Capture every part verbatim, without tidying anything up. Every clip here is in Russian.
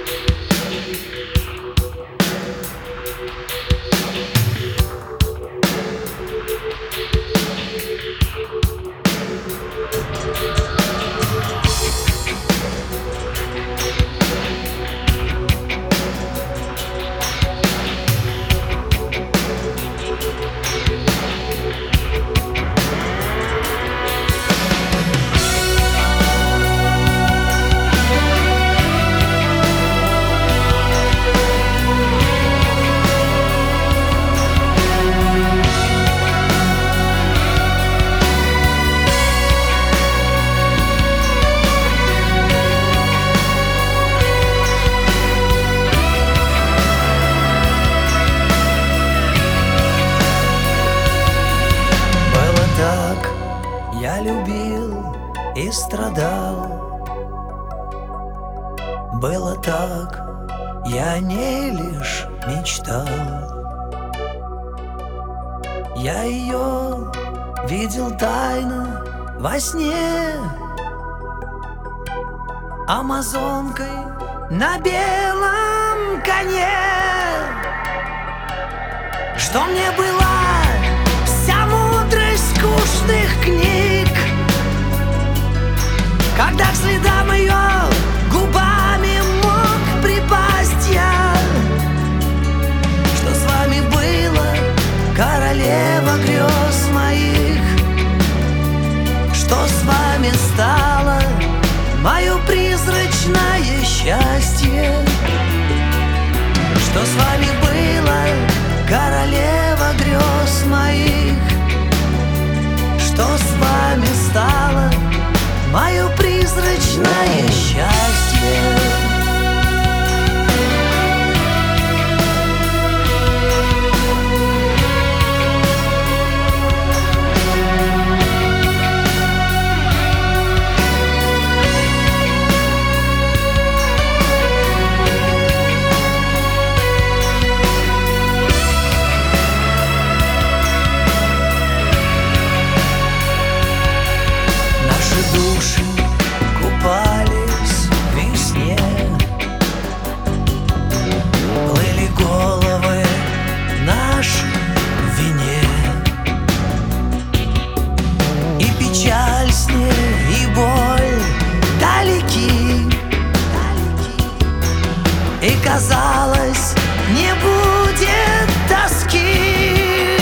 Я любил и страдал. Было так, я не лишь мечтал. Я ее видел тайно во сне, амазонкой на белом коне. Что мне была вся мудрость скучных книг, когда к следам ее губами мог припасть я? Что с вами было, королева грез моих? Что с вами стало, мое призрачное счастье? Что с вами было, королева грез моих? Что с вами стало, мое призрачное счастье? Души купались в весне, плыли головы наши в вине, и печаль с ней, и боль далеки, и казалось, не будет тоски.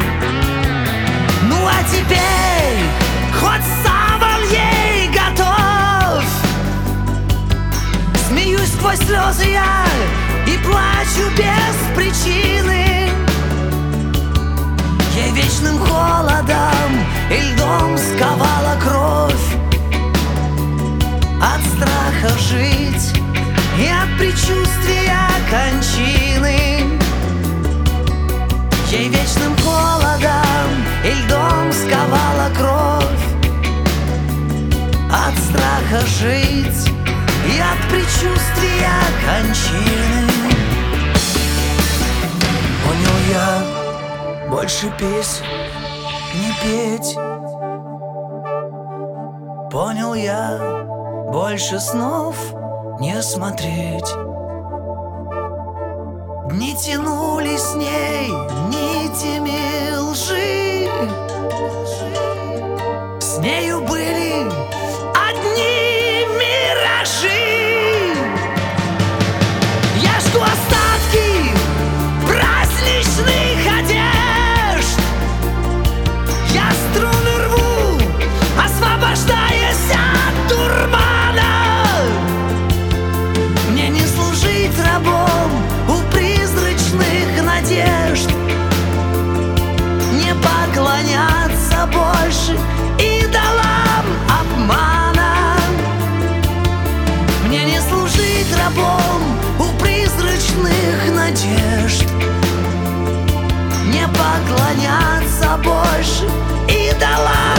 Ну а теперь хоть сам ей готов. Смеюсь сквозь слезы я и плачу без причины. Ей вечным холодом и льдом сковала кровь. От страха жить и от предчувствия кончины. Ей вечным холодом и льдом сковала кровь. От страха жить и от предчувствия кончины. Понял я, больше песен не петь. Понял я, больше снов не смотреть. Дни тянулись с ней нитями лжи. С нею были одни миражи. Я жду остатки праздничных одежд. Я струны рву, освобождаясь от дурмана. Мне не служить рабом у призрачных надежд, не поклоняться больше идолам обмана. Мне не служить рабом у призрачных надежд, не поклоняться больше идолам